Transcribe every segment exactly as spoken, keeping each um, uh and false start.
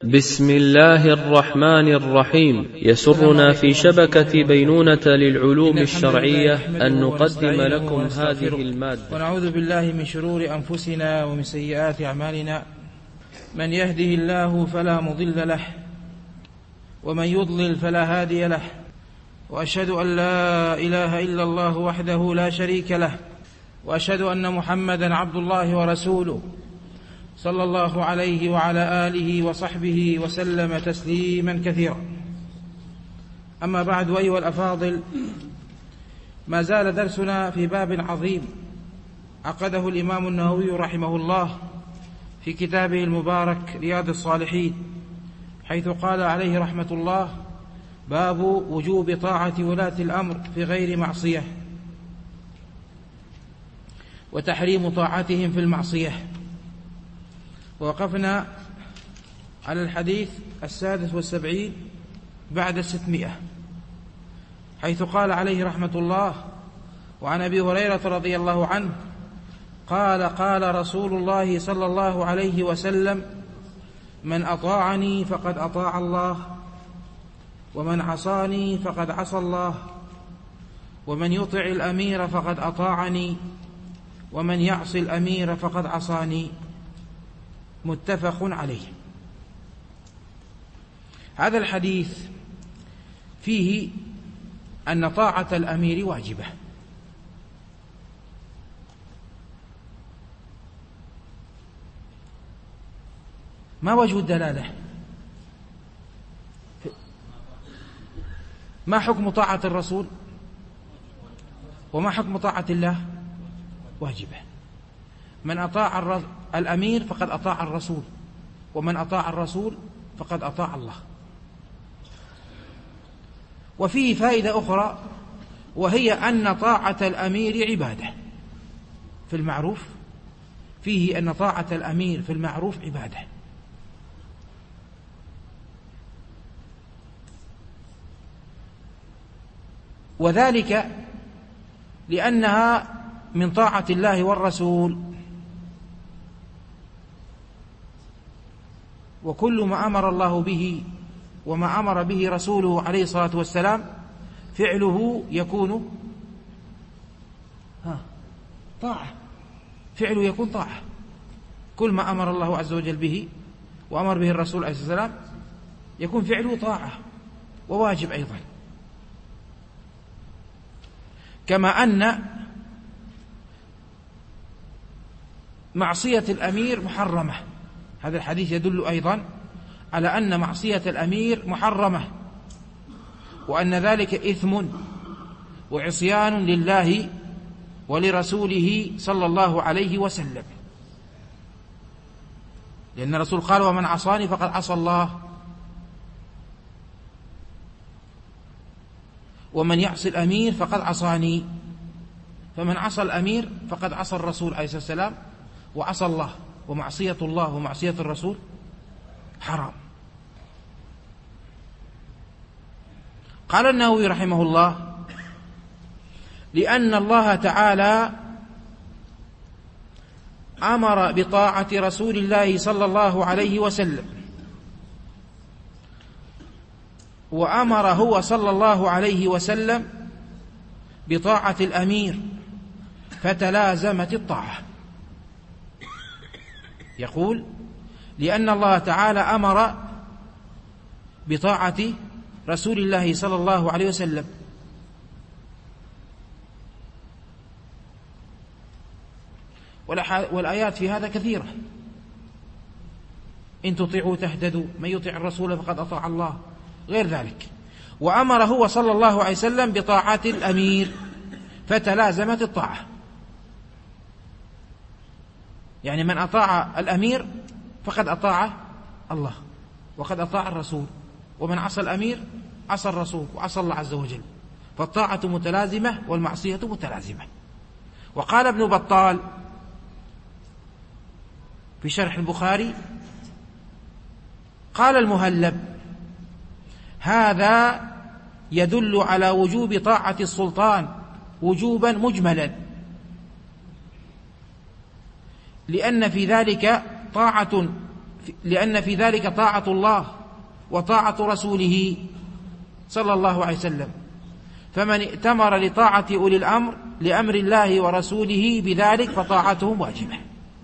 بسم الله الرحمن الرحيم. يسرنا في شبكة بينونة للعلوم الشرعية أن نقدم لكم هذه المادة. ونعوذ بالله من شرور أنفسنا ومن سيئات أعمالنا، من يهده الله فلا مضل له ومن يضلل فلا هادي له، وأشهد أن لا إله إلا الله وحده لا شريك له، وأشهد أن محمدا عبد الله ورسوله صلى الله عليه وعلى آله وصحبه وسلم تسليما كثيرا. أما بعد، أيها الأفاضل، ما زال درسنا في باب عظيم عقده الإمام النووي رحمه الله في كتابه المبارك رياض الصالحين، حيث قال عليه رحمة الله: باب وجوب طاعة ولاة الأمر في غير معصية، وتحريم طاعتهم في المعصية. ووقفنا على الحديث السادس والسبعين بعد الستمائة، حيث قال عليه رحمة الله: وعن أبي هريرة رضي الله عنه قال: قال رسول الله صلى الله عليه وسلم: من أطاعني فقد أطاع الله، ومن عصاني فقد عصى الله، ومن يطع الأمير فقد أطاعني، ومن يعص الأمير فقد عصاني. متفق عليه. هذا الحديث فيه أن طاعة الأمير واجبة، ما وجه الدلالة؟ ما حكم طاعة الرسول؟ وما حكم طاعة الله؟ واجبة. من أطاع الأمير فقد أطاع الرسول، ومن أطاع الرسول فقد أطاع الله. وفيه فائدة أخرى، وهي أن طاعة الأمير عبادة في المعروف. فيه أن طاعة الأمير في المعروف عبادة، وذلك لأنها من طاعة الله والرسول. وكل ما أمر الله به وما أمر به رسوله عليه الصلاة والسلام فعله يكون ها طاعة، فعله يكون طاعة. كل ما أمر الله عز وجل به وأمر به الرسول عليه الصلاة والسلام يكون فعله طاعة وواجب أيضا. كما أن معصية الأمير محرمة. هذا الحديث يدل أيضا على أن معصية الأمير محرمة، وأن ذلك إثم وعصيان لله ولرسوله صلى الله عليه وسلم، لأن الرسول قال: ومن عصاني فقد عصى الله، ومن يعصي الأمير فقد عصاني. فمن عصى الأمير فقد عصى الرسول عليه الصلاة والسلام وعصى الله، ومعصية الله ومعصية الرسول حرام. قال النووي رحمه الله: لأن الله تعالى أمر بطاعة رسول الله صلى الله عليه وسلم، وأمر هو صلى الله عليه وسلم بطاعة الأمير، فتلازمت الطاعة. يقول: لأن الله تعالى أمر بطاعة رسول الله صلى الله عليه وسلم، والآيات في هذا كثيرة: إن تطيعوا تهتدوا، من يطيع الرسول فقد أطاع الله، غير ذلك. وأمر هو صلى الله عليه وسلم بطاعة الأمير، فتلازمت الطاعة. يعني من أطاع الأمير فقد أطاع الله وقد أطاع الرسول، ومن عصى الأمير عصى الرسول وعصى الله عز وجل. فالطاعة متلازمة والمعصية متلازمة. وقال ابن بطال في شرح البخاري: قال المهلب: هذا يدل على وجوب طاعة السلطان وجوبا مجملا، لأن في ذلك طاعة لأن في ذلك طاعة الله وطاعة رسوله صلى الله عليه وسلم، فمن ائتمر لطاعة أولي الأمر لأمر الله ورسوله بذلك فطاعتهم واجبة.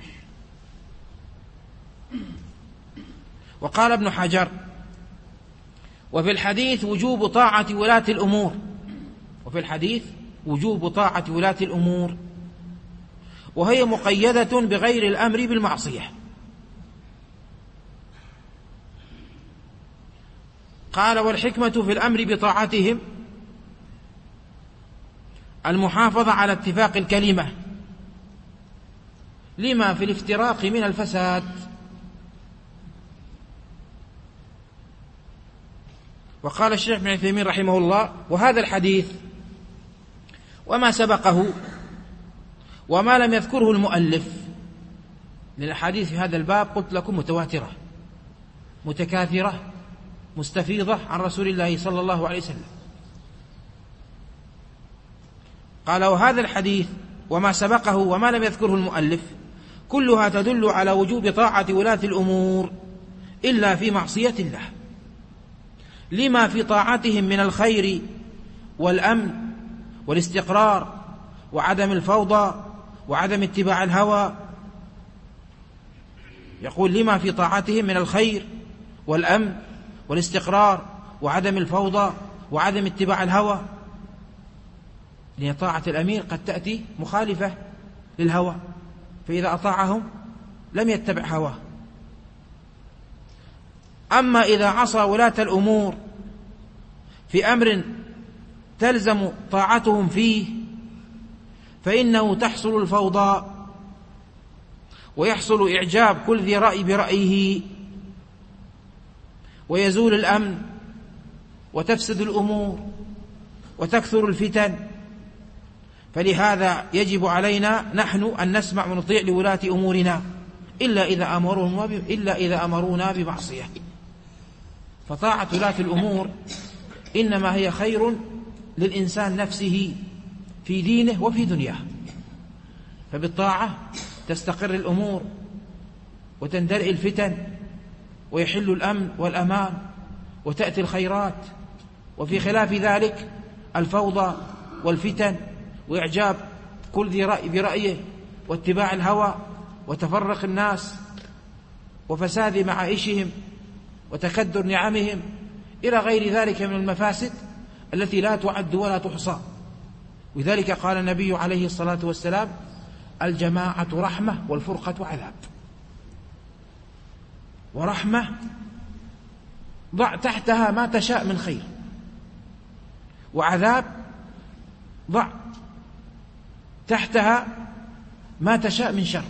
وقال ابن حجر: وفي الحديث وجوب طاعة ولاة الأمور وفي الحديث وجوب طاعة ولاة الأمور وهي مقيدة بغير الأمر بالمعصية. قال: والحكمة في الأمر بطاعتهم المحافظة على اتفاق الكلمة لما في الافتراق من الفساد. وقال الشيخ ابن عثيمين رحمه الله: وهذا الحديث وما سبقه وما لم يذكره المؤلف، لأن الأحاديث في هذا الباب قلت لكم متواترة متكاثرة مستفيضة عن رسول الله صلى الله عليه وسلم. قال: وهذا الحديث وما سبقه وما لم يذكره المؤلف كلها تدل على وجوب طاعة ولاة الأمور إلا في معصية الله، لما في طاعتهم من الخير والأمن والاستقرار وعدم الفوضى وعدم اتباع الهوى. يقول: لما في طاعتهم من الخير والأمن والاستقرار وعدم الفوضى وعدم اتباع الهوى، لأن طاعة الأمير قد تأتي مخالفة للهوى، فإذا أطاعهم لم يتبع هواه. أما إذا عصى ولاة الأمور في أمر تلزم طاعتهم فيه فإنه تحصل الفوضى ويحصل إعجاب كل ذي رأي برأيه ويزول الأمن وتفسد الأمور وتكثر الفتن. فلهذا يجب علينا نحن أن نسمع ونطيع لولاة أمورنا إلا إذا أمرونا إلا إذا أمرونا بمعصية. فطاعة ولاة الأمور إنما هي خير للإنسان نفسه في دينه وفي دنياه، فبالطاعة تستقر الأمور وتندرئ الفتن ويحل الأمن والأمان وتأتي الخيرات، وفي خلاف ذلك الفوضى والفتن وإعجاب كل ذي رأي برأيه واتباع الهوى وتفرق الناس وفساد معائشهم وتكدر نعمهم إلى غير ذلك من المفاسد التي لا تعد ولا تحصى. ولذلك قال النبي عليه الصلاة والسلام: الجماعة رحمة والفرقة عذاب. ورحمة ضع تحتها ما تشاء من خير، وعذاب ضع تحتها ما تشاء من شر.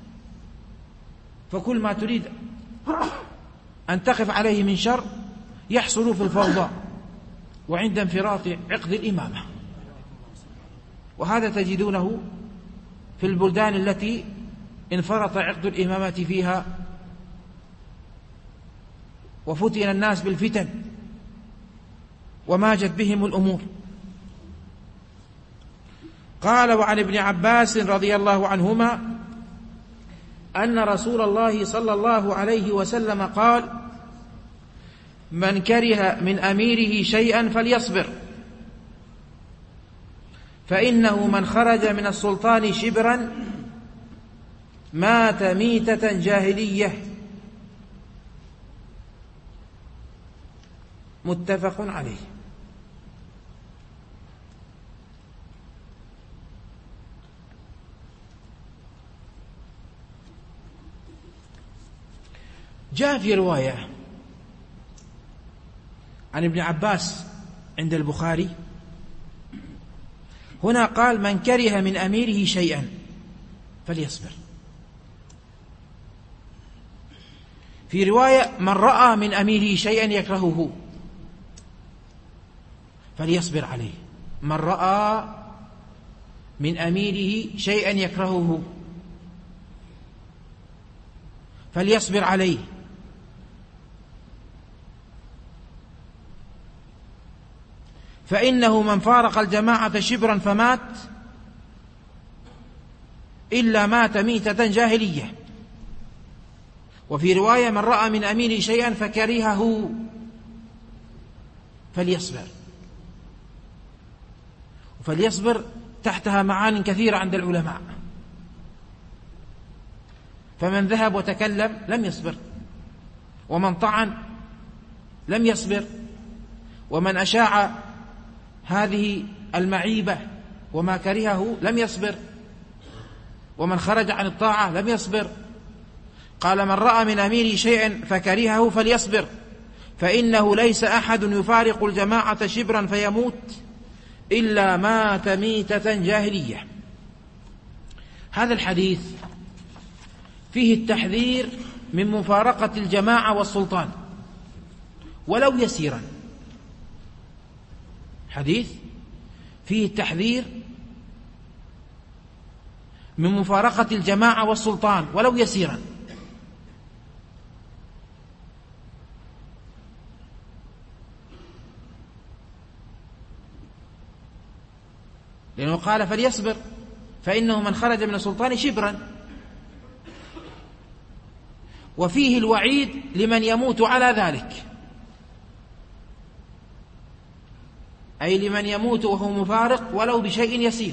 فكل ما تريد أن تقف عليه من شر يحصل في الفوضى وعند انفراط عقد الإمامة. وهذا تجدونه في البلدان التي انفرط عقد الإمامة فيها وفتن الناس بالفتن وماجت بهم الأمور. قال: وعن ابن عباس رضي الله عنهما أن رسول الله صلى الله عليه وسلم قال: من كره من أميره شيئا فليصبر، فإنه من خرج من السلطان شبرا مات ميتة جاهلية. متفق عليه. جاء في رواية عن ابن عباس عند البخاري هنا قال: من كره من أميره شيئا فليصبر. في رواية: من رأى من أميره شيئا يكرهه فليصبر عليه. من رأى من أميره شيئا يكرهه فليصبر عليه. فإنه من فارق الجماعة شبرا فمات إلا مات ميتة جاهلية. وفي رواية من رأى من أميره شيئا فكرهه فليصبر. فليصبر تحتها معان كثيرة عند العلماء، فمن ذهب وتكلم لم يصبر، ومن طعن لم يصبر، ومن أشاع هذه المعيبة وما كرهه لم يصبر، ومن خرج عن الطاعة لم يصبر. قال من رأى من أميره شيئا فكرهه فليصبر، فإنه ليس أحد يفارق الجماعة شبرا فيموت إلا مات ميتة جاهلية. هذا الحديث فيه التحذير من مفارقة الجماعة والسلطان ولو يسيرا. حديث فيه التحذير من مفارقة الجماعة والسلطان ولو يسيرا. لأنه قال فليصبر فإنه من خرج من السلطان شبرا، وفيه الوعيد لمن يموت على ذلك، أي لمن يموت وهو مفارق ولو بشيء يسير.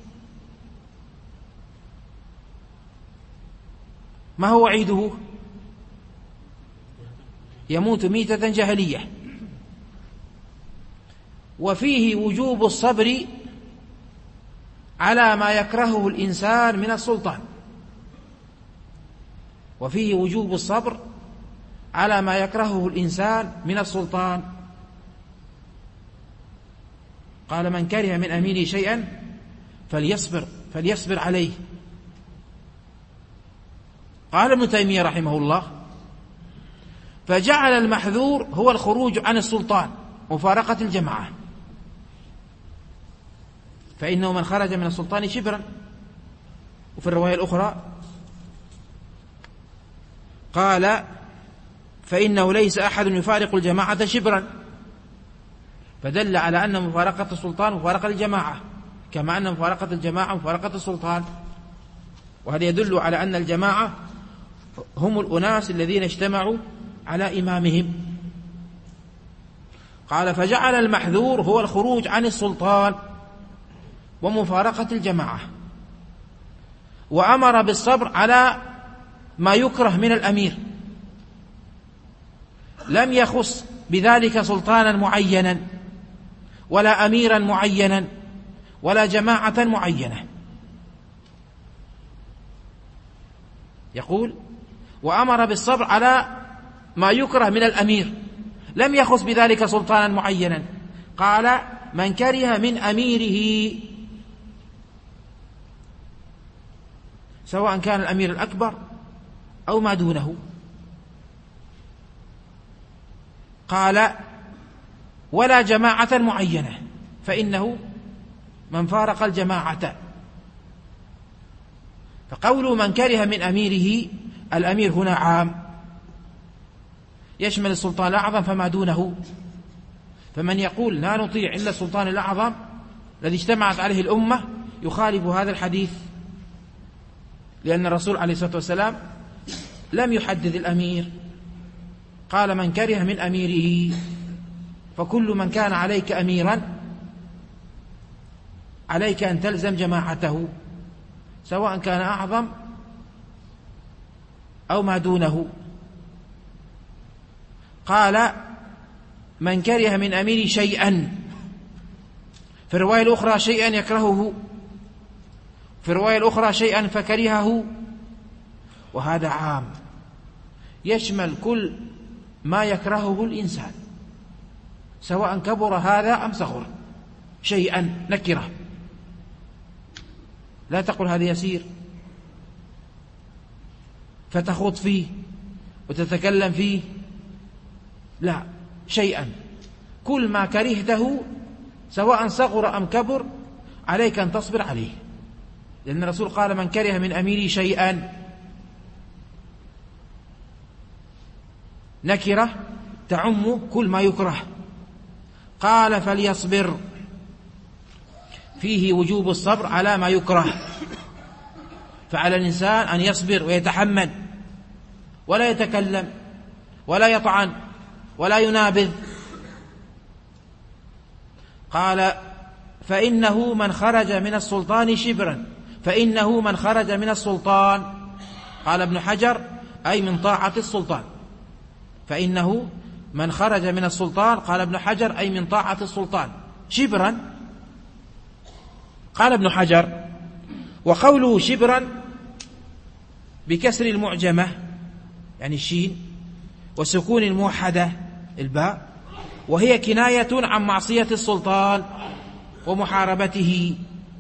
ما هو وعيده؟ يموت ميتة جاهلية. وفيه وجوب الصبر على ما يكرهه الإنسان من السلطان، وفيه وجوب الصبر على ما يكرهه الإنسان من السلطان. قال من كره من أميره شيئا فليصبر فليصبر عليه. قال ابن تيمية رحمه الله فجعل المحذور هو الخروج عن السلطان مفارقة الجماعة، فإنه من خرج من السلطان شبرا. وفي الرواية الأخرى قال فإنه ليس أحد يفارق الجماعة شبرا، فدل على أن مفارقة السلطان مفارقة الجماعة، كما أن مفارقة الجماعة مفارقة السلطان. وهذا يدل على أن الجماعة هم الأناس الذين اجتمعوا على إمامهم. قال فجعل المحذور هو الخروج عن السلطان ومفارقة الجماعة، وأمر بالصبر على ما يكره من الأمير، لم يخص بذلك سلطانا معينا ولا أميرا معينا ولا جماعة معينة. يقول وأمر بالصبر على ما يكره من الأمير، لم يخص بذلك سلطانا معينا. قال من كره من أميره، سواء كان الأمير الأكبر أو ما دونه. قال ولا جماعة معينة، فإنه من فارق الجماعة. فقول من كره من أميره، الأمير هنا عام يشمل السلطان الأعظم فما دونه. فمن يقول لا نطيع إلا السلطان الأعظم الذي اجتمعت عليه الأمة يخالف هذا الحديث، لأن الرسول عليه الصلاة والسلام لم يحدد الأمير، قال من كره من أميره. فكل من كان عليك أميرا عليك أن تلزم جماعته، سواء كان أعظم أو ما دونه. قال من كره من أمير شيئا، في الرواية الأخرى شيئا يكرهه، في الرواية الأخرى شيئا فكرهه. وهذا عام يشمل كل ما يكرهه الإنسان، سواء كبر هذا أم صغر. شيئا نكرة، لا تقل هذا يسير فتخوض فيه وتتكلم فيه، لا، شيئا كل ما كرهته سواء صغر أم كبر عليك أن تصبر عليه، لأن الرسول قال من كره من أميري شيئا. نكرة تعم كل ما يكره. قال فليصبر، فيه وجوب الصبر على ما يكره، فعلى الإنسان أن يصبر ويتحمل ولا يتكلم ولا يطعن ولا ينابذ. قال فإنه من خرج من السلطان شبرا، فإنه من خرج من السلطان، قال ابن حجر أي من طاعة السلطان، فإنه من خرج من السلطان، قال ابن حجر أي من طاعة السلطان شبرا. قال ابن حجر وقوله شبرا بكسر المعجمة يعني الشين وسكون الموحدة الباء، وهي كناية عن معصية السلطان ومحاربته.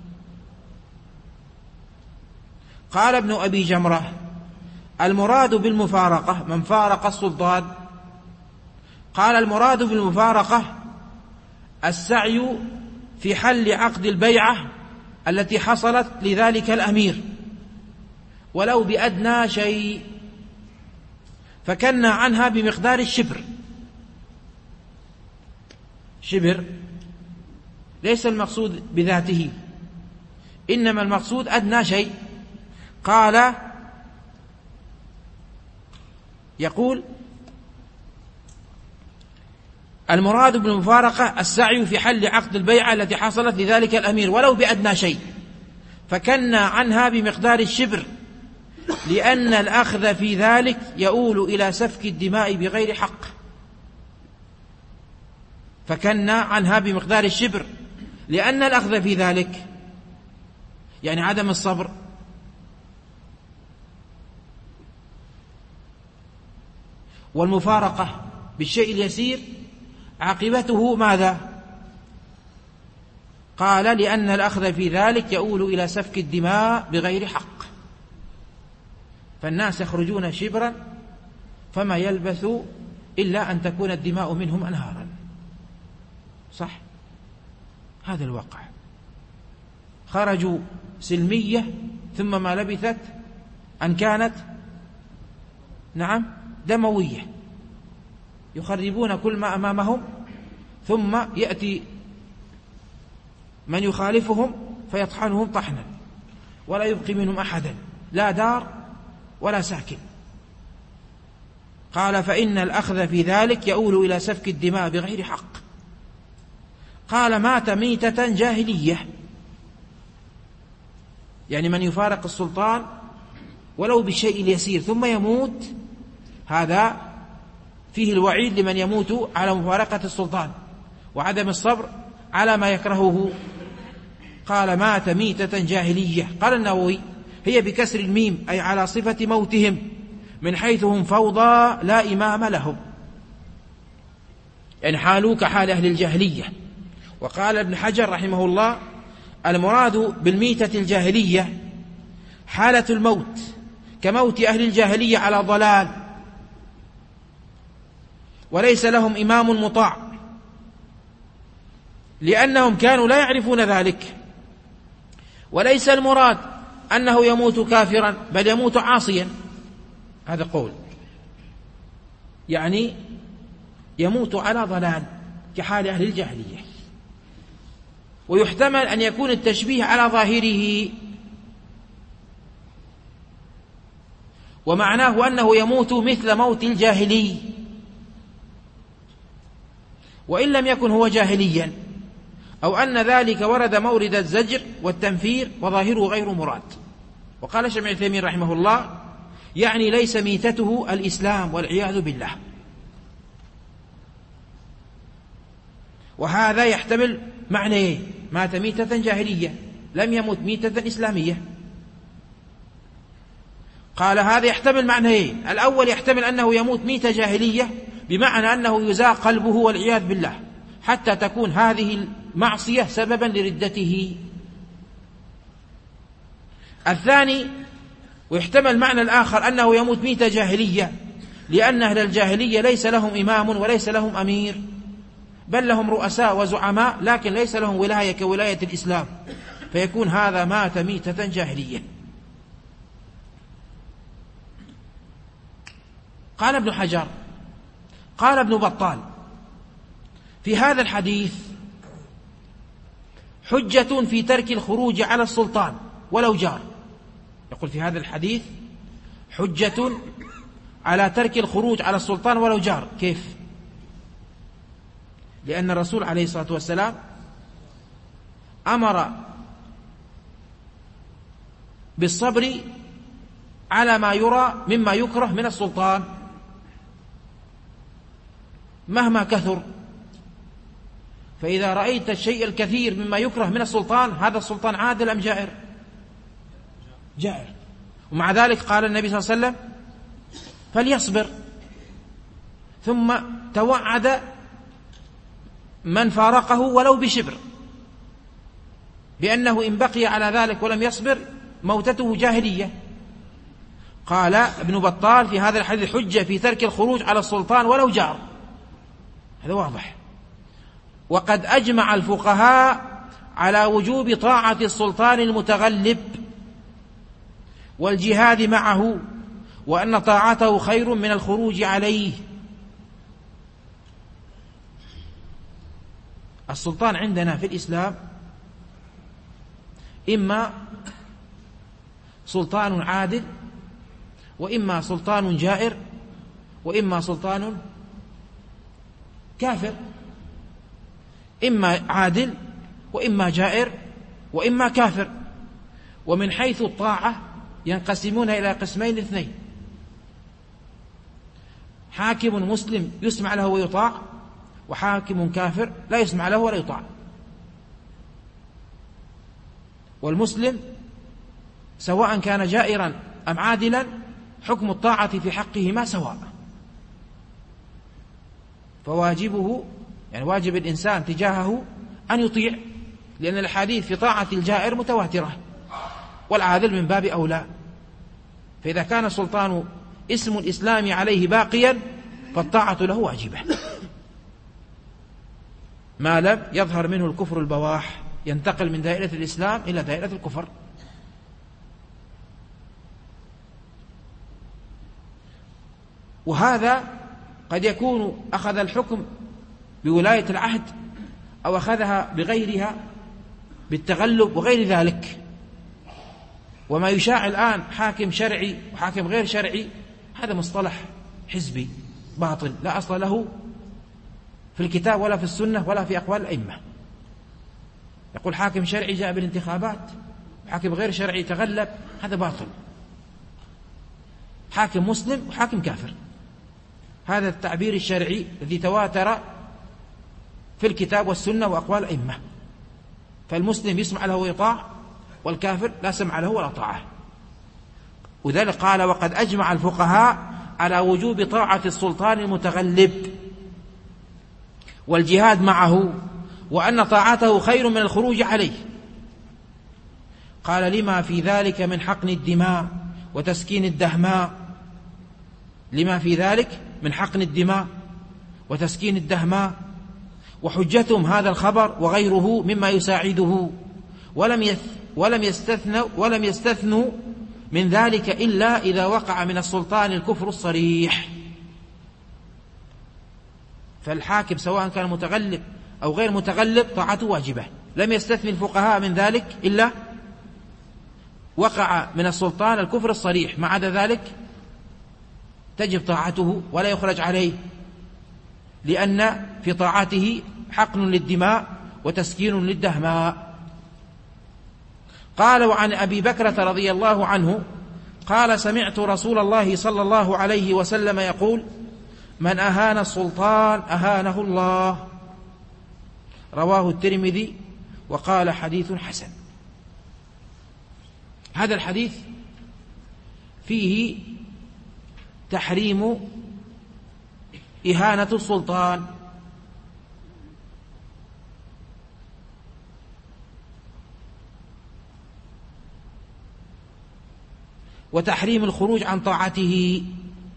قال ابن أبي جمرة المراد بالمفارقة من فارق السلطان، قال المراد بالمفارقة السعي في حل عقد البيعة التي حصلت لذلك الأمير ولو بأدنى شيء، فكنا عنها بمقدار الشبر. شبر ليس المقصود بذاته، إنما المقصود أدنى شيء. قال يقول المراد بالمفارقة السعي في حل عقد البيعة التي حصلت لذلك الأمير ولو بأدنى شيء، فكنا عنها بمقدار الشبر، لأن الأخذ في ذلك يؤول إلى سفك الدماء بغير حق. فكنا عنها بمقدار الشبر لأن الأخذ في ذلك يعني عدم الصبر والمفارقة بالشيء اليسير عاقبته ماذا؟ قال لأن الأخذ في ذلك يؤول إلى سفك الدماء بغير حق. فالناس يخرجون شبرا فما يلبث إلا أن تكون الدماء منهم أنهارا، صح؟ هذا الواقع. خرجوا سلمية ثم ما لبثت أن كانت نعم دموية، يخربون كل ما أمامهم، ثم يأتي من يخالفهم فيطحنهم طحنا ولا يبقي منهم أحدا، لا دار ولا ساكن. قال فإن الأخذ في ذلك يؤول إلى سفك الدماء بغير حق. قال مات ميتة جاهلية، يعني من يفارق السلطان ولو بالشيء اليسير ثم يموت، هذا فيه الوعيد لمن يموت على مفارقة السلطان وعدم الصبر على ما يكرهه. قال مات ميتة جاهلية. قال النووي هي بكسر الميم أي على صفة موتهم، من حيث هم فوضى لا إمام لهم، يعني حالوا كحال أهل الجاهلية. وقال ابن حجر رحمه الله المراد بالميتة الجاهلية حالة الموت كموت أهل الجاهلية على ضلال، وليس لهم إمام مطاع، لأنهم كانوا لا يعرفون ذلك. وليس المراد أنه يموت كافرا بل يموت عاصيا، هذا قول، يعني يموت على ضلال كحال أهل الجاهلية. ويحتمل أن يكون التشبيه على ظاهره، ومعناه أنه يموت مثل موت الجاهلي، وإن لم يكن هو جاهليا، أو أن ذلك ورد مورد الزجر والتنفير وظاهره غير مراد. وقال شيخ ابن عثيمين رحمه الله يعني ليس ميتته الإسلام والعياذ بالله. وهذا يحتمل معنى مات ميتة جاهلية، لم يمت ميتة إسلامية. قال هذا يحتمل معنيين، الأول يحتمل أنه يموت ميتة جاهلية بمعنى أنه يزاق قلبه والعياذ بالله حتى تكون هذه المعصية سببا لردته. الثاني ويحتمل معنى الآخر أنه يموت ميتة جاهلية لأن أهل الجاهلية ليس لهم إمام وليس لهم أمير، بل لهم رؤساء وزعماء لكن ليس لهم ولاية كولاية الإسلام، فيكون هذا مات ميتة جاهلية. قال ابن حجر قال ابن بطال في هذا الحديث حجة في ترك الخروج على السلطان ولو جار. يقول في هذا الحديث حجة على ترك الخروج على السلطان ولو جار. كيف؟ لأن الرسول عليه الصلاة والسلام أمر بالصبر على ما يرى مما يكره من السلطان مهما كثر. فإذا رأيت الشيء الكثير مما يكره من السلطان، هذا السلطان عادل أم جائر؟ جائر. ومع ذلك قال النبي صلى الله عليه وسلم فليصبر، ثم توعد من فارقه ولو بشبر بأنه إن بقي على ذلك ولم يصبر موتته جاهلية. قال ابن بطال في هذا الحديث حجة في ترك الخروج على السلطان ولو جار، هذا واضح. وقد أجمع الفقهاء على وجوب طاعة السلطان المتغلب والجهاد معه، وأن طاعته خير من الخروج عليه. السلطان عندنا في الإسلام إما سلطان عادل، وإما سلطان جائر، وإما سلطان كافر. إما عادل، وإما جائر، وإما كافر. ومن حيث الطاعة ينقسمون إلى قسمين اثنين: حاكم مسلم يسمع له ويطاع، وحاكم كافر لا يسمع له ولا يطاع. والمسلم سواء كان جائرا أم عادلا حكم الطاعة في حقهما سواء. فواجبه يعني واجب الإنسان تجاهه أن يطيع، لأن الحديث في طاعة الجائر متواترة، والعادل من باب أولى. فإذا كان السلطان اسم الإسلام عليه باقيا فالطاعة له واجبة ما لم يظهر منه الكفر البواح، ينتقل من دائرة الإسلام إلى دائرة الكفر. وهذا قد يكون أخذ الحكم بولاية العهد، أو أخذها بغيرها بالتغلب وغير ذلك. وما يشاع الآن حاكم شرعي وحاكم غير شرعي، هذا مصطلح حزبي باطل لا أصل له في الكتاب ولا في السنة ولا في أقوال الأئمة. يقول حاكم شرعي جاء بالانتخابات، حاكم غير شرعي تغلب، هذا باطل. حاكم مسلم وحاكم كافر، هذا التعبير الشرعي الذي تواتر في الكتاب والسنة وأقوال الأئمة. فالمسلم يسمع له ويطاع، والكافر لا سمع له ولا طاعة. وذلك قال وقد أجمع الفقهاء على وجوب طاعة السلطان المتغلب والجهاد معه، وأن طاعته خير من الخروج عليه. قال لما في ذلك من حقن الدماء وتسكين الدهماء، لما في ذلك من حقن الدماء وتسكين الدهماء. وحجتهم هذا الخبر وغيره مما يساعده، ولم ولم يستثنوا ولم يستثنوا من ذلك إلا إذا وقع من السلطان الكفر الصريح. فالحاكم سواء كان متغلب أو غير متغلب طاعته واجبة، لم يستثني الفقهاء من ذلك إلا وقع من السلطان الكفر الصريح، ما عدا ذلك تجب طاعته ولا يخرج عليه، لأن في طاعته حقن للدماء وتسكين للدهماء. قال وعن أبي بكرة رضي الله عنه قال سمعت رسول الله صلى الله عليه وسلم يقول من أهان السلطان أهانه الله. رواه الترمذي وقال حديث حسن. هذا الحديث فيه تحريم إهانة السلطان، وتحريم الخروج عن طاعته،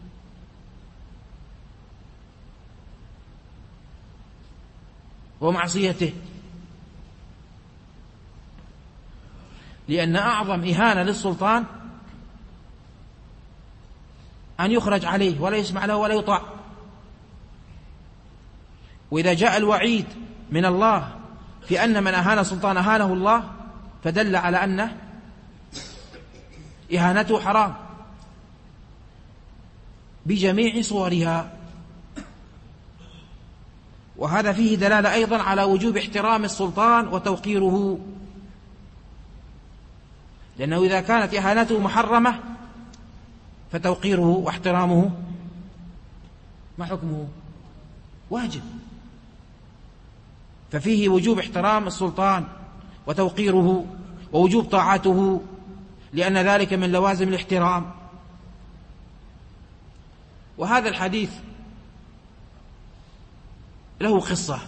ومعصيته، لأن أعظم إهانة للسلطان أن يخرج عليه ولا يسمع له ولا يطاع. وإذا جاء الوعيد من الله في أن من أهان السلطان أهانه الله، فدل على أن إهانته حرام، بجميع صورها. وهذا فيه دلالة أيضا على وجوب احترام السلطان وتوقيره، لأنه إذا كانت إهانته محرمة فتوقيره واحترامه ما حكمه؟ واجب. ففيه وجوب احترام السلطان وتوقيره ووجوب طاعته، لأن ذلك من لوازم الاحترام. وهذا الحديث له قصة.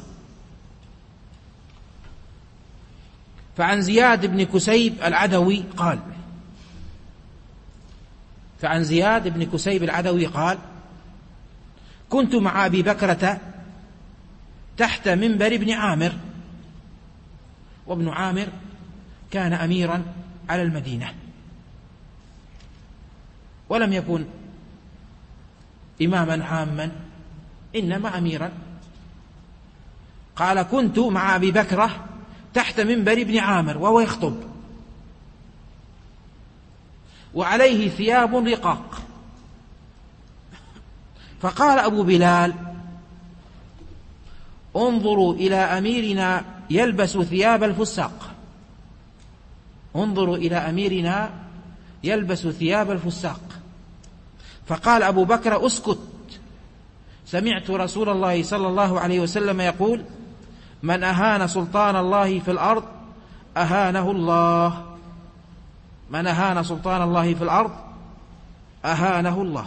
فعن زياد بن كسيب العدوي قال فعن زياد بن كسيب العدوي قال كنت مع أبي بكرة تحت منبر ابن عامر، وابن عامر كان أميرا على المدينة ولم يكن إماما عاما، إنما أميرا. قال كنت مع أبي بكرة تحت منبر ابن عامر وهو يخطب، وعليه ثياب رقاق، فقال أبو بلال انظروا إلى أميرنا يلبس ثياب الفساق، انظروا إلى أميرنا يلبس ثياب الفساق. فقال أبو بكر اسكت، سمعت رسول الله صلى الله عليه وسلم يقول من أهان سلطان الله في الأرض أهانه الله، من أهان سلطان الله في الأرض أهانه الله.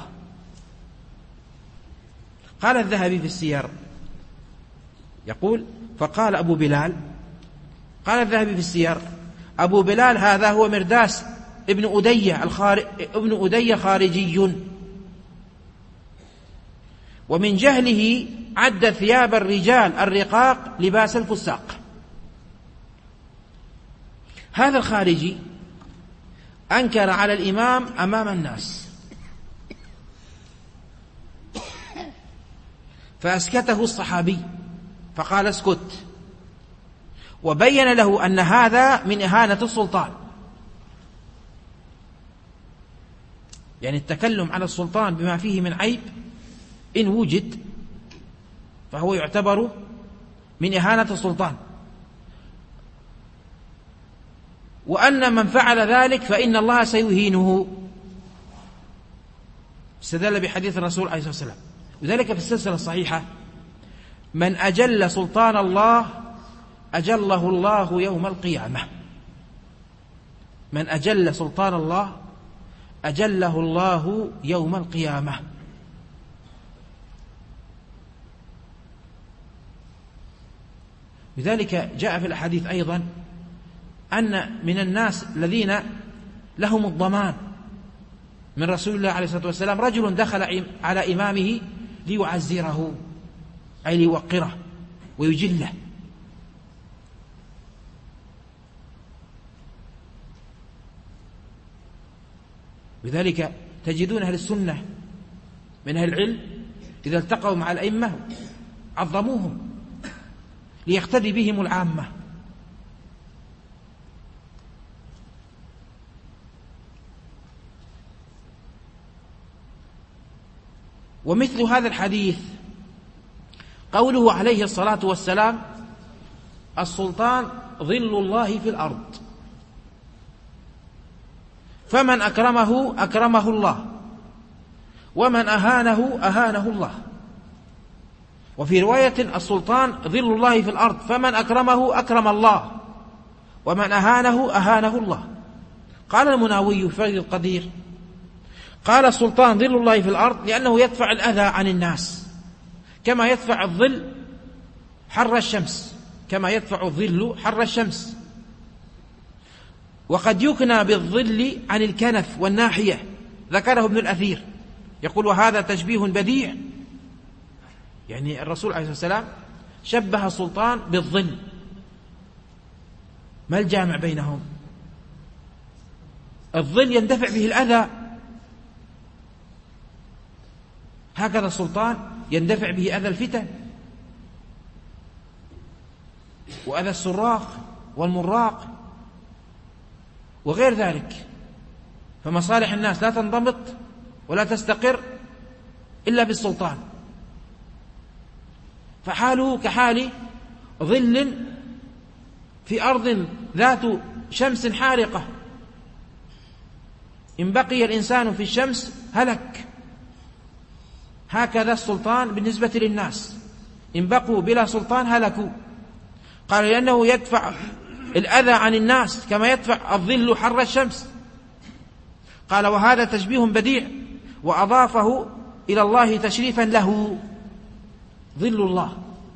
قال الذهبي في السير يقول فقال أبو بلال، قال الذهبي في السير أبو بلال هذا هو مرداس ابن أدية الخارج ابن أدية خارجي، ومن جهله عد ثياب الرجال الرقاق لباس الفساق. هذا الخارجي أنكر على الإمام أمام الناس فأسكته الصحابي فقال اسكت، وبين له أن هذا من إهانة السلطان، يعني التكلم على السلطان بما فيه من عيب إن وجد فهو يعتبر من إهانة السلطان، وأن من فعل ذلك فإن الله سيهينه. استدل بحديث الرسول عليه الصلاة والسلام، وذلك في السلسلة الصحيحة من أجل سلطان الله أجله الله يوم القيامة، من أجل سلطان الله أجله الله يوم القيامة. لذلك جاء في الأحاديث أيضا أن من الناس الذين لهم الضمان من رسول الله عليه الصلاة والسلام رجل دخل على إمامه ليعزره أي ليوقره ويجله، لذلك تجدون أهل السنة من أهل العلم إذا التقوا مع الأئمة عظموهم ليقتدي بهم العامة. ومثل هذا الحديث قوله عليه الصلاة والسلام السلطان ظل الله في الأرض، فمن أكرمه أكرمه الله ومن أهانه أهانه الله. وفي رواية السلطان ظل الله في الأرض فمن أكرمه أكرم الله ومن أهانه أهانه الله. قال المناوي في فيض القدير قال السلطان ظل الله في الأرض لأنه يدفع الأذى عن الناس كما يدفع الظل حر الشمس، كما يدفع الظل حر الشمس. وقد يكنى بالظل عن الكنف والناحية، ذكره ابن الأثير يقول وهذا تشبيه بديع، يعني الرسول عليه الصلاة والسلام شبه السلطان بالظل. ما الجامع بينهم؟ الظل يندفع به الأذى، هكذا السلطان يندفع به أذى الفتن وأذى السراق والمراق وغير ذلك. فمصالح الناس لا تنضبط ولا تستقر إلا بالسلطان، فحاله كحال ظل في أرض ذات شمس حارقة، إن بقي الإنسان في الشمس هلك. هكذا السلطان بالنسبة للناس، إن بقوا بلا سلطان هلكوا. قال لأنه يدفع الأذى عن الناس كما يدفع الظل حر الشمس. قال وهذا تشبيه بديع، وأضافه إلى الله تشريفا له. ظل الله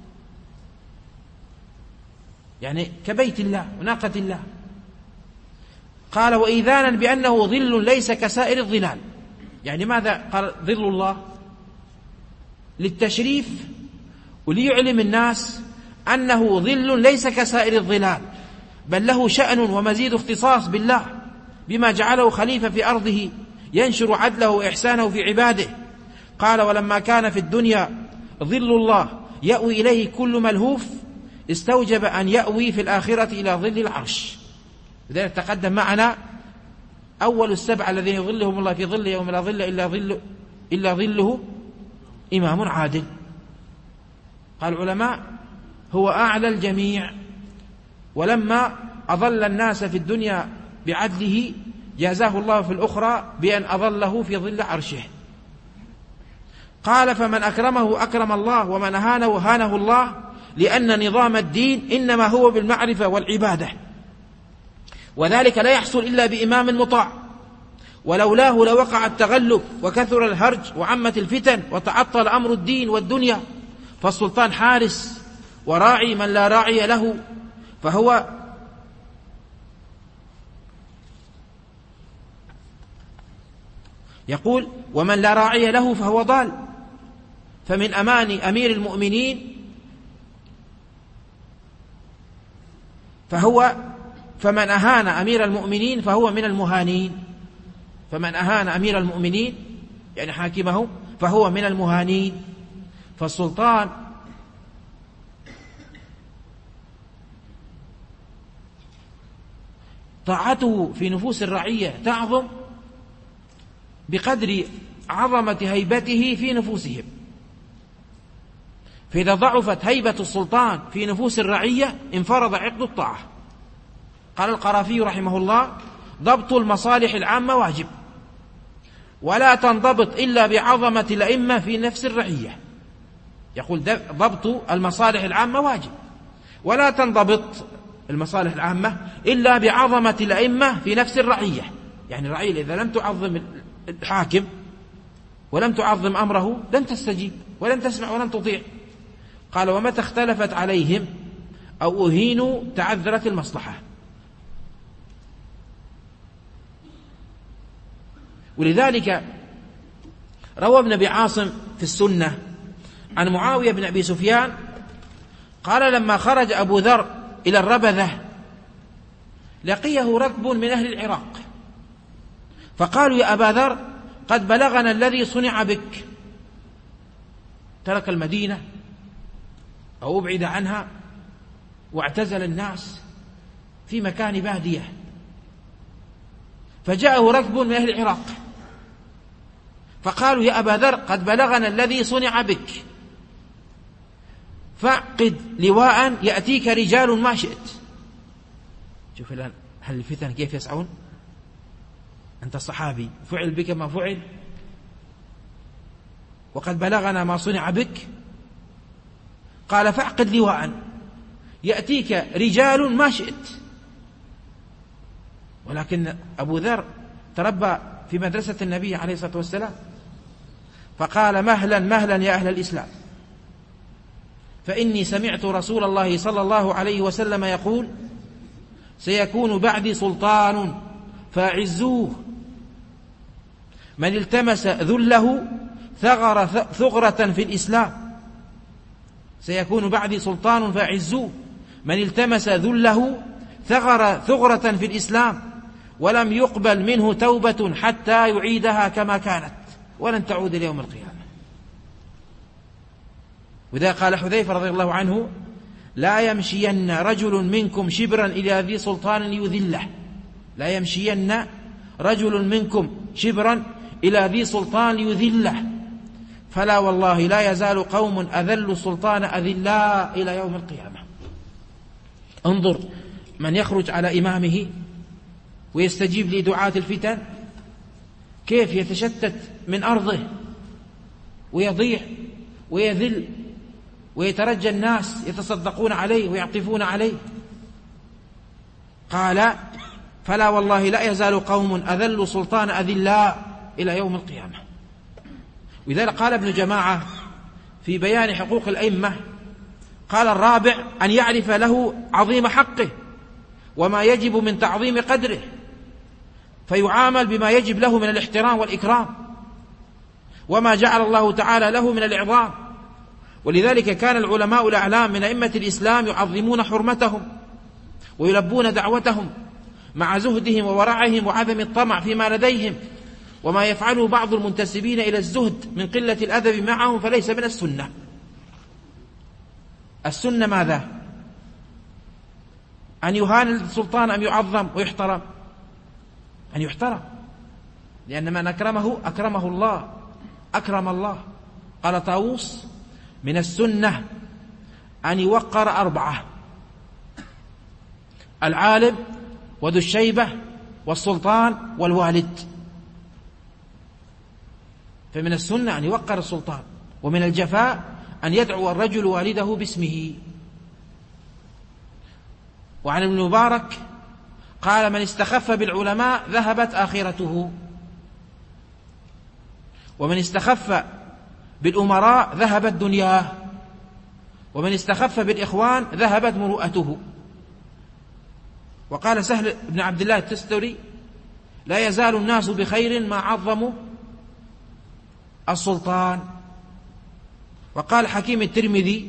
يعني كبيت الله وناقة الله. قال وإيذانا بأنه ظل ليس كسائر الظلال. يعني ماذا قال ظل الله؟ للتشريف وليعلم الناس أنه ظل ليس كسائر الظلال، بل له شأن ومزيد اختصاص بالله بما جعله خليفة في أرضه ينشر عدله وإحسانه في عباده. قال ولما كان في الدنيا ظل الله يأوي إليه كل ملهوف، استوجب أن يأوي في الآخرة إلى ظل العرش. لذلك تقدم معنا أول السبع الذين يظلهم الله في ظل يوم لا ظل إلا ظل إلا ظله إمام عادل. قال العلماء هو أعلى الجميع، ولما أظل الناس في الدنيا بعدله جازاه الله في الأخرى بأن أظله في ظل عرشه. قال فمن أكرمه أكرم الله، ومن أهانه هانه الله، لأن نظام الدين إنما هو بالمعرفة والعبادة، وذلك لا يحصل إلا بإمام مطاع، ولولاه لوقع التغلب وكثر الهرج وعمت الفتن وتعطل أمر الدين والدنيا. فالسلطان حارس وراعي من لا راعي له، فهو يقول ومن لا راعي له فهو ضال. فمن أمان أمير المؤمنين فهو فمن أهان أمير المؤمنين فهو من المهانين. فمن أهان أمير المؤمنين يعني حاكمه فهو من المهانين. فالسلطان طاعته في نفوس الرعية تعظم بقدر عظمة هيبته في نفوسهم. فإذا ضعفت هيبة السلطان في نفوس الرعية انفرض عقد الطاعة. قال القرافي رحمه الله ضبط المصالح العامة واجب، ولا تنضبط إلا بعظمة الأئمة في نفس الرعية. يقول ضبط المصالح العامة واجب، ولا تنضبط المصالح العامة إلا بعظمة الأئمة في نفس الرعية. يعني الرعية إذا لم تعظم الحاكم ولم تعظم أمره لن تستجيب ولن تسمع ولن تطيع. قال ومتى اختلفت عليهم أو أهينوا تعذرت المصلحة. ولذلك روى ابن أبي عاصم في السنة عن معاوية بن أبي سفيان قال لما خرج أبو ذر إلى الربذة لقيه ركب من أهل العراق فقالوا يا أبا ذر قد بلغنا الذي صنع بك. ترك المدينة أو أبعد عنها واعتزل الناس في مكان بادية، فجاءه ركب من أهل العراق فقالوا يا أبا ذر قد بلغنا الذي صنع بك، فاعقد لواء يأتيك رجال ما شئت. شوف الآن هل الفتن كيف يسعون؟ أنت صحابي فعل بك ما فعل، وقد بلغنا ما صنع بك. قال فاعقد لواء يأتيك رجال ما شئت. ولكن أبو ذر تربى في مدرسة النبي عليه الصلاة والسلام فقال مهلا مهلا يا أهل الإسلام، فإني سمعت رسول الله صلى الله عليه وسلم يقول سيكون بعدي سلطان فاعزوه، من التمس ذله ثغر ثغرة في الإسلام. سيكون بعدي سلطان فاعزوه، من التمس ذله ثغر ثغرة في الإسلام ولم يقبل منه توبة حتى يعيدها كما كانت ولن تعود ليوم القيامة. وذا قال حذيفة رضي الله عنه لا يمشين رجل منكم شبرا إلى ذي سلطان ليذله. لا يمشين رجل منكم شبرا إلى ذي سلطان ليذله، فلا والله لا يزال قوم أذل سلطان أذلاء إلى يوم القيامة. انظر من يخرج على إمامه ويستجيب لدعاة الفتن كيف يتشتت من أرضه ويضيع ويذل ويترجى الناس يتصدقون عليه ويعطفون عليه. قال فلا والله لا يزال قوم أذل سلطان أذلاء إلى يوم القيامة. ولذلك قال ابن جماعة في بيان حقوق الأئمة قال الرابع أن يعرف له عظيم حقه وما يجب من تعظيم قدره فيعامل بما يجب له من الاحترام والإكرام وما جعل الله تعالى له من الإعظام. ولذلك كان العلماء الأعلام من أئمة الإسلام يعظمون حرمتهم ويلبون دعوتهم مع زهدهم وورعهم وعدم الطمع فيما لديهم، وما يفعله بعض المنتسبين إلى الزهد من قلة الأدب معهم فليس من السنة. السنة ماذا؟ أن يهان السلطان أم يعظم ويحترم؟ أن يحترم، لأن من أكرمه أكرمه الله، أكرم الله. قال طاووس من السنة أن يوقر أربعة: العالم وذو الشيبة والسلطان والوالد. فمن السنة أن يوقر السلطان، ومن الجفاء أن يدعو الرجل والده باسمه. وعن ابن مبارك قال من استخف بالعلماء ذهبت آخرته، ومن استخف بالأمراء ذهبت دنياه، ومن استخف بالإخوان ذهبت مروءته. وقال سهل بن عبد الله التستري لا يزال الناس بخير ما عظموا السلطان. وقال حكيم الترمذي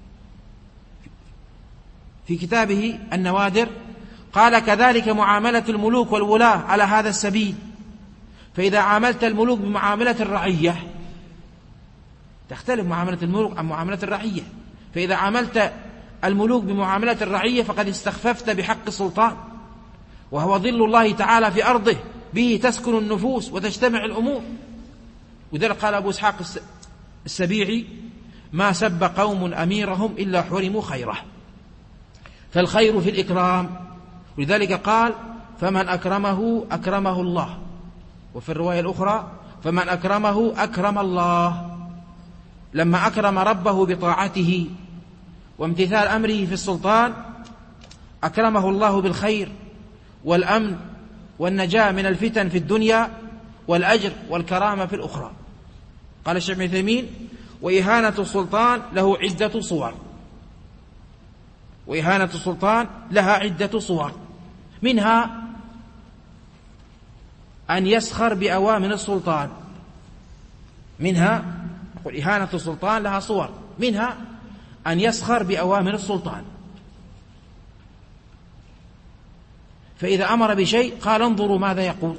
في كتابه النوادر قال كذلك معاملة الملوك والولاة على هذا السبيل، فإذا عاملت الملوك بمعاملة الرعية تختلف معاملة الملوك عن معاملة الرعية، فإذا عاملت الملوك بمعاملة الرعية فقد استخففت بحق السلطان، وهو ظل الله تعالى في أرضه به تسكن النفوس وتجتمع الأمور. وذلك قال أبو إسحاق السبيعي ما سب قوم أميرهم إلا حرموا خيره، فالخير في الإكرام. ولذلك قال فمن أكرمه أكرمه الله، وفي الرواية الأخرى فمن أكرمه أكرم الله. لما أكرم ربه بطاعته وامتثال أمره في السلطان أكرمه الله بالخير والأمن والنجاة من الفتن في الدنيا والأجر والكرامة في الأخرى. قال الشيخ ابن عثيمين وإهانة السلطان له عدة صور، وإهانة السلطان لها عدة صور، منها أن يسخر بأوامر السلطان. منها أقول إهانة السلطان لها صور، منها أن يسخر بأوامر السلطان، فإذا أمر بشيء قال انظروا ماذا يقول.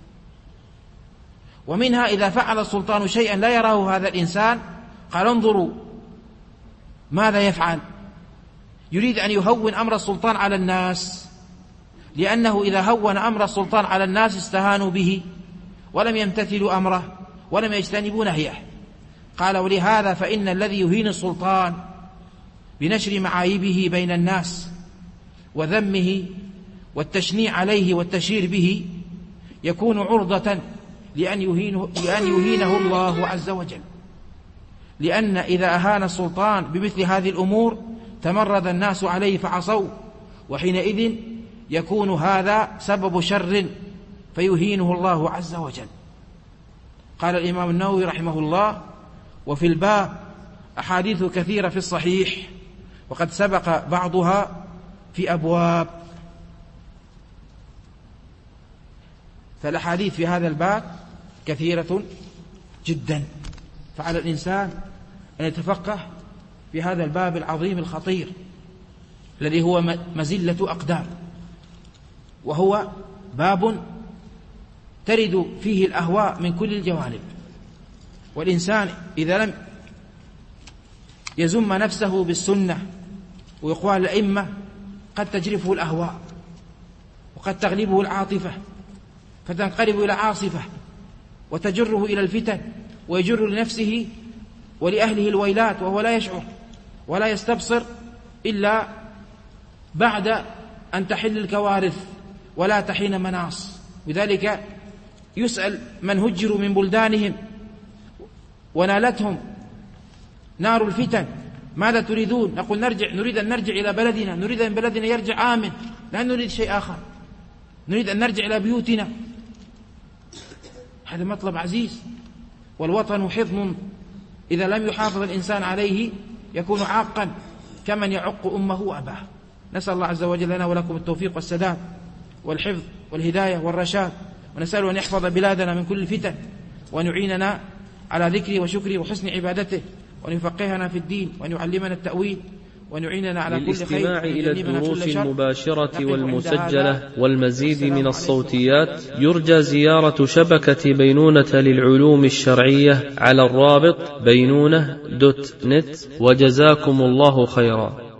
ومنها إذا فعل السلطان شيئا لا يراه هذا الإنسان قال انظروا ماذا يفعل، يريد أن يهون أمر السلطان على الناس، لأنه إذا هون أمر السلطان على الناس استهانوا به ولم يمتثلوا أمره ولم يجتنبوا نهيه. قال ولهذا فإن الذي يهين السلطان بنشر معايبه بين الناس وذمه والتشنيع عليه والتشهير به يكون عرضة لأن يهينه, لأن يهينه الله عز وجل، لأن إذا أهان السلطان بمثل هذه الأمور تمرد الناس عليه فعصوا، وحينئذ يكون هذا سبب شر فيهينه الله عز وجل. قال الإمام النووي رحمه الله وفي الباب أحاديث كثيرة في الصحيح وقد سبق بعضها في أبواب، فالأحاديث في هذا الباب كثيرة جدا، فعلى الإنسان أن يتفقه في هذا الباب العظيم الخطير الذي هو مزلة أقدار، وهو باب ترد فيه الأهواء من كل الجوانب، والإنسان إذا لم يزم نفسه بالسنة وإقوال الأئمة قد تجرفه الأهواء وقد تغلبه العاطفة فتنقلب إلى عاصفة وتجره إلى الفتن ويجر لنفسه ولأهله الويلات وهو لا يشعر ولا يستبصر إلا بعد أن تحل الكوارث ولا تحين مناص. لذلك يسأل من هجروا من بلدانهم ونالتهم نار الفتن ماذا تريدون؟ نقول نرجع، نريد أن نرجع إلى بلدنا، نريد أن بلدنا يرجع آمن، لا نريد شيء آخر، نريد أن نرجع إلى بيوتنا. هذا مطلب عزيز. والوطن حضن إذا لم يحافظ الإنسان عليه يكون عاقا كمن يعق أمه وأباه. نسأل الله عز وجل لنا ولكم التوفيق والسداد والحفظ والهداية والرشاد، ونسأله أن يحفظ بلادنا من كل الفتن، وأن يعيننا على ذكره وشكره وحسن عبادته، وأن يفقهنا في الدين، وأن يعلمنا التأويل، وأن يعيننا على كل خير. للاستماع إلى الدروس المباشرة والمسجلة والمزيد من الصوتيات يرجى زيارة شبكة بينونة للعلوم الشرعية على الرابط بينونة دوت نت. وجزاكم الله خيرا.